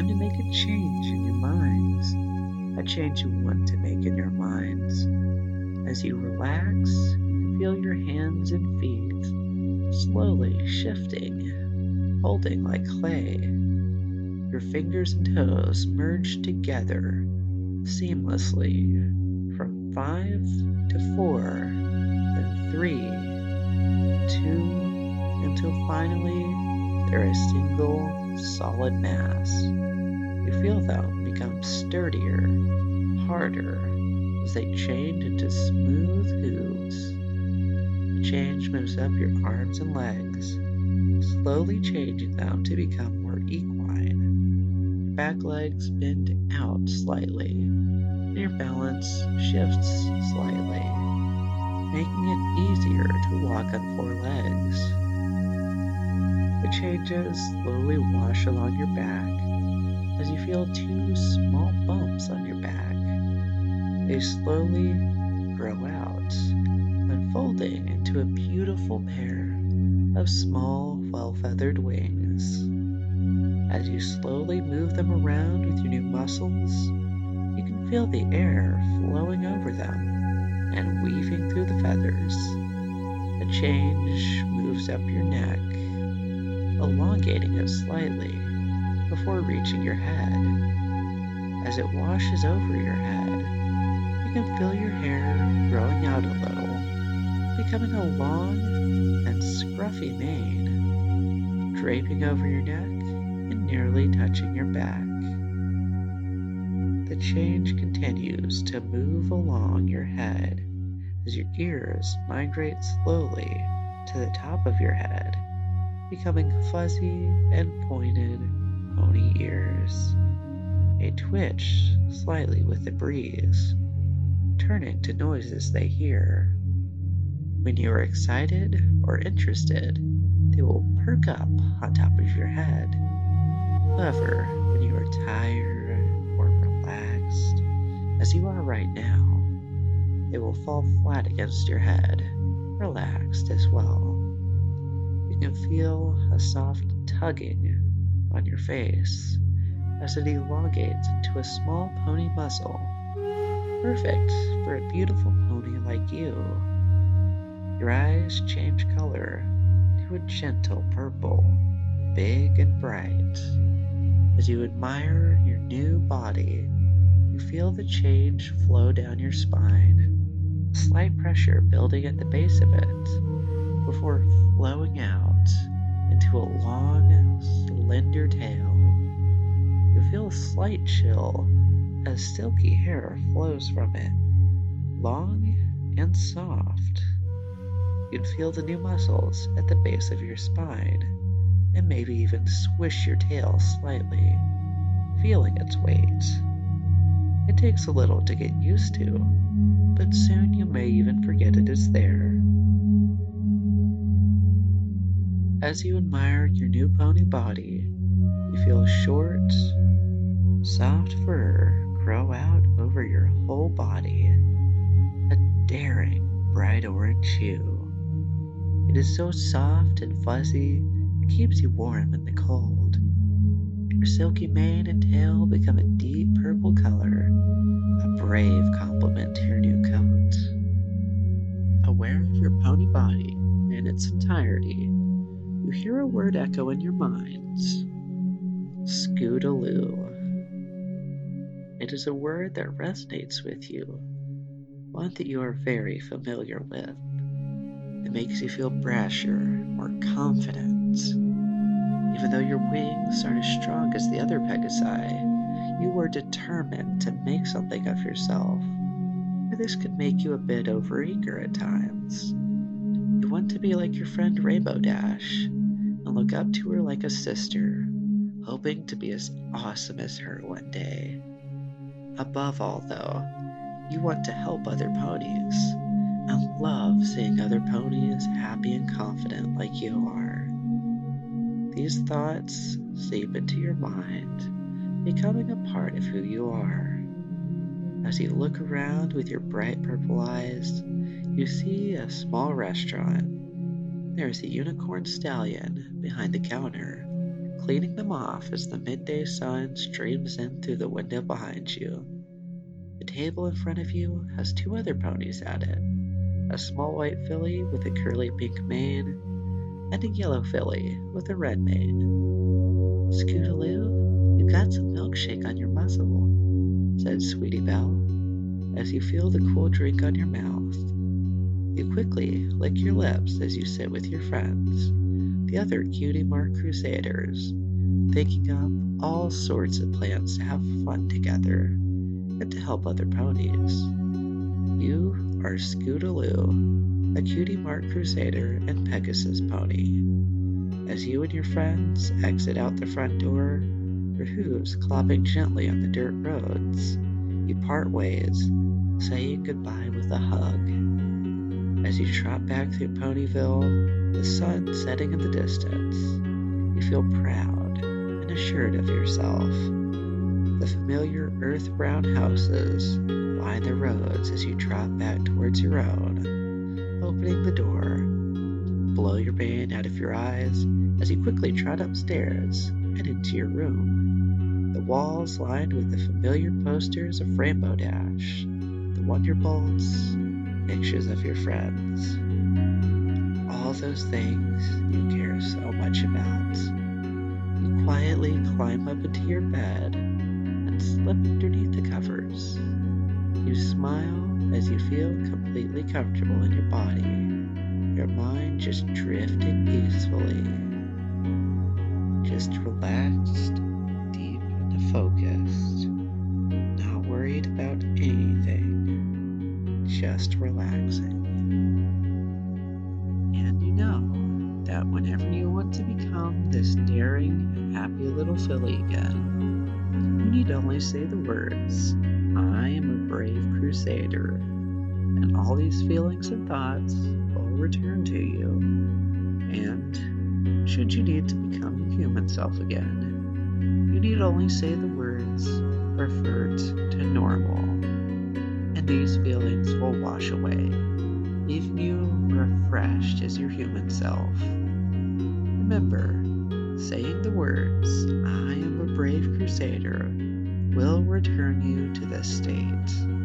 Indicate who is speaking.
Speaker 1: time to make a change in your minds, a change you want to make in your minds. As you relax, you can feel your hands and feet slowly shifting, folding like clay. Your fingers and toes merge together seamlessly from 5 to 4, then 3, 2, until finally they're a single solid mass. You feel them become sturdier, harder, as they change into smooth hooves. The change moves up your arms and legs, slowly changing them to become more equine. Your back legs bend out slightly, and your balance shifts slightly, making it easier to walk on 4 legs. The changes slowly wash along your back as you feel 2 small bumps on your back. They slowly grow out, unfolding into a beautiful pair of small, well-feathered wings. As you slowly move them around with your new muscles, you can feel the air flowing over them and weaving through the feathers. The change moves up your neck, elongating it slightly before reaching your head. As it washes over your head, you can feel your hair growing out a little, becoming a long and scruffy mane, draping over your neck and nearly touching your back. The change continues to move along your head as your ears migrate slowly to the top of your head, becoming fuzzy and pointed pony ears. They twitch slightly with the breeze, turning to noises they hear. When you are excited or interested, they will perk up on top of your head. However, when you are tired or relaxed, as you are right now, they will fall flat against your head, relaxed as well. You can feel a soft tugging on your face as it elongates into a small pony muscle, perfect for a beautiful pony like you. Your eyes change color to a gentle purple, big and bright. As you admire your new body, you feel the change flow down your spine, slight pressure building at the base of it, before flowing out into a long, slender tail. You feel a slight chill as silky hair flows from it, long and soft. You can feel the new muscles at the base of your spine, and maybe even swish your tail slightly, feeling its weight. It takes a little to get used to, but soon you may even forget it is there. As you admire your new pony body, you feel short, soft fur grow out over your whole body, a daring bright orange hue. It is so soft and fuzzy, it keeps you warm in the cold. Your silky mane and tail become a deep purple color, a brave complement to your new coat. Aware of your pony body in its entirety, you hear a word echo in your minds: Scootaloo. It is a word that resonates with you, one that you are very familiar with. It makes you feel brasher, more confident. Even though your wings aren't as strong as the other Pegasi, you are determined to make something of yourself. Or this could make you a bit overeager at times. You want to be like your friend Rainbow Dash, and look up to her like a sister, hoping to be as awesome as her one day. Above all, though, you want to help other ponies, and love seeing other ponies happy and confident like you are. These thoughts seep into your mind, becoming a part of who you are. As you look around with your bright purple eyes, you see a small restaurant. There is a unicorn stallion behind the counter, cleaning them off as the midday sun streams in through the window behind you. The table in front of you has 2 other ponies at it, a small white filly with a curly pink mane, and a yellow filly with a red mane. "Scootaloo, you've got some milkshake on your muzzle," said Sweetie Belle, as you feel the cool drink on your mouth. You quickly lick your lips as you sit with your friends, the other Cutie Mark Crusaders, thinking up all sorts of plans to have fun together and to help other ponies. You are Scootaloo, a Cutie Mark Crusader and Pegasus pony. As you and your friends exit out the front door, your hooves clopping gently on the dirt roads, you part ways, saying goodbye with a hug. As you trot back through Ponyville, the sun setting in the distance, you feel proud and assured of yourself. The familiar earth-brown houses line the roads as you trot back towards your own, opening the door. Blow your mane out of your eyes as you quickly trot upstairs and into your room. The walls lined with the familiar posters of Rainbow Dash, the Wonderbolts, pictures of your friends. All those things you care so much about. You quietly climb up into your bed and slip underneath the covers. You smile as you feel completely comfortable in your body, your mind just drifting peacefully. Just relaxed, deep and focused, not worried about anything, just relaxing. And you know that whenever you want to become this daring and happy little filly again, you need only say the words, "I am a brave crusader," and all these feelings and thoughts will return to you. And should you need to become your human self again, you need only say the words, "revert to normal," and these feelings will wash away, leaving you refreshed as your human self. Remember, saying the words, "I am a brave crusader," will return you to this state.